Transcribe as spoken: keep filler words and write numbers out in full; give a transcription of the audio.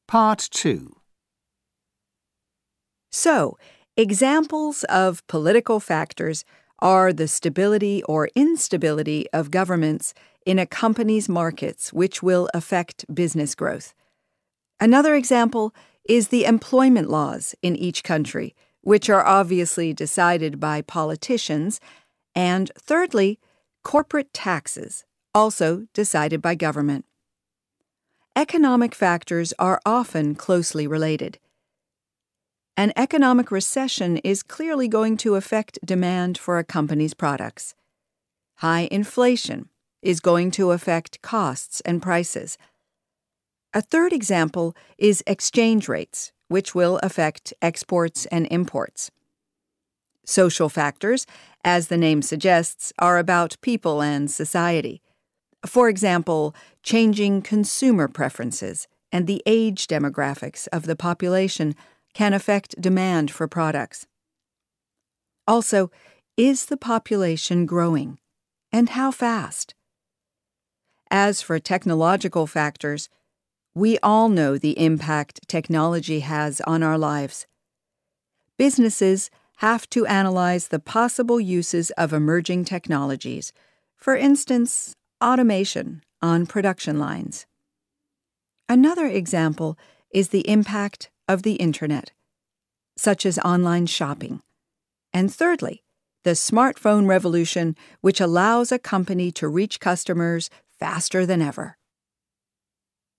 Part two. So, examples of political factors are the stability or instability of governments in a company's markets, which will affect business growth. Another example is the employment laws in each country, which are obviously decided by politicians. And thirdly, corporate taxes, also decided by government. Economic factors are often closely related. An economic recession is clearly going to affect demand for a company's products. High inflation is going to affect costs and prices. A third example is exchange rates, which will affect exports and imports. Social factors, as the name suggests, are about people and society. For example, changing consumer preferences and the age demographics of the population can affect demand for products. Also, is the population growing, and how fast? As for technological factors, we all know the impact technology has on our lives. Businesses have to analyze the possible uses of emerging technologies, for instance, automation on production lines. Another example is the impact of the Internet, such as online shopping. And thirdly, the smartphone revolution, which allows a company to reach customers faster than ever.